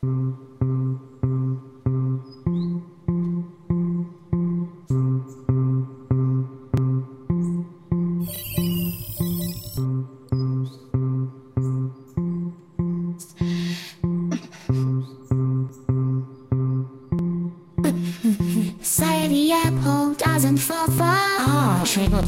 Say the apple doesn't fall far.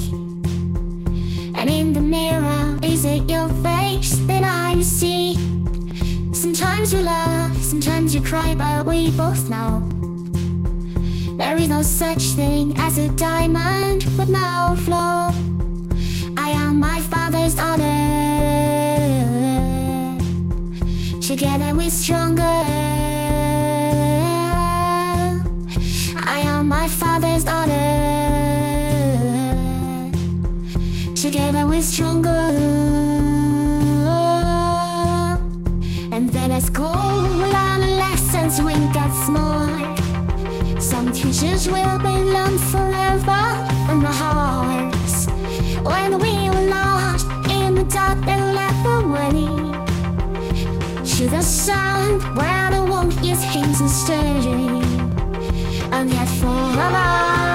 And in the mirror, is it your face that I see? Sometimes you laugh, sometimes you cry, but we both know there is no such thing as a diamond with no flaw. I am my father's daughter. Together we're stronger. I am my father's daughter. Together we're stronger. And then at school we learn lessons we get smart. Some teachers will be learned forever in the hearts. When we were lost in the dark, they led the way to the sun, where the warmth is hints and sturdy. And yet forever